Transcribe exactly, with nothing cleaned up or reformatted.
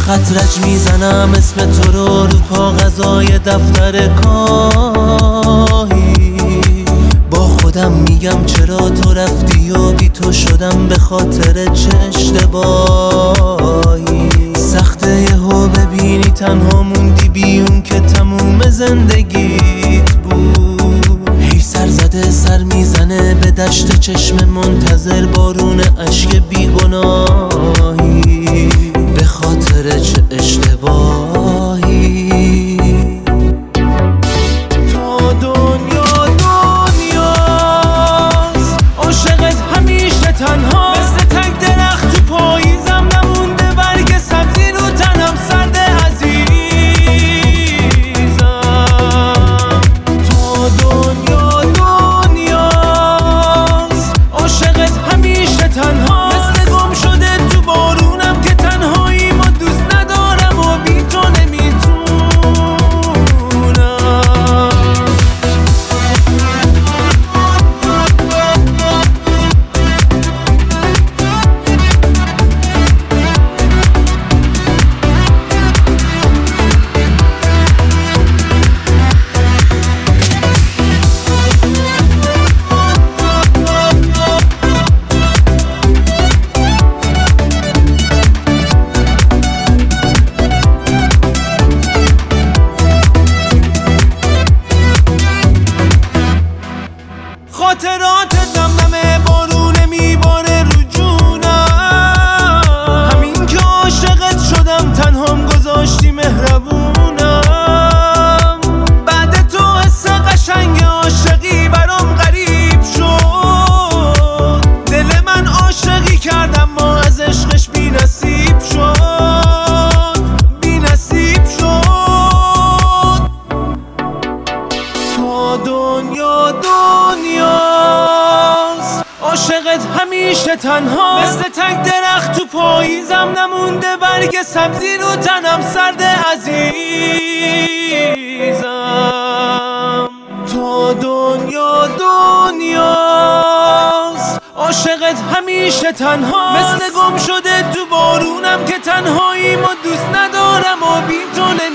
خط رج میزنم اسم تو رو رو کاغذای دفتر کاهی. با خودم میگم چرا تو رفتی و بی تو شدم به خاطر چه اشتباهی. سخته یهو ببینی تنها موندی بیون که تموم زندگیت بود. هی سر زده سر میزنه به دشت چشم منتظر بارون اشک بیگناهی. به خاطر چه اشتباهی. تو دنیا دنیاست عاشقت همیشه تنها. مثل تک درخت تو پاییزم نمونده برگ سبزی رو تنم سرد عزیزم. تو دنیا دنیاست عاشقت همیشه تنها. مثل گم شده تو بارونم که تنهایی ما دوست ندارم و بی تو نمیتونم. خاطرات دمدمه بارونه میباره رو جونم. همین که عاشقت شدم تنهام گذاشتی مهربونم. بعد تو حس قشنگ عاشقی برام غریب شد. دل من عاشقی کردم ما از عشقش بی نصیب شد. بی نصیب شد. تو دنیا دنیاست عاشقت همیشه تنها. مثل تک درخت تو پاییزم نمونده برگ سبزی رو تنم سرد عزیزم. تو دنیا دنیاست عاشقت همیشه تنها. مثل گم شده تو بارونم که تنهایی ما دوست ندارم و بی تو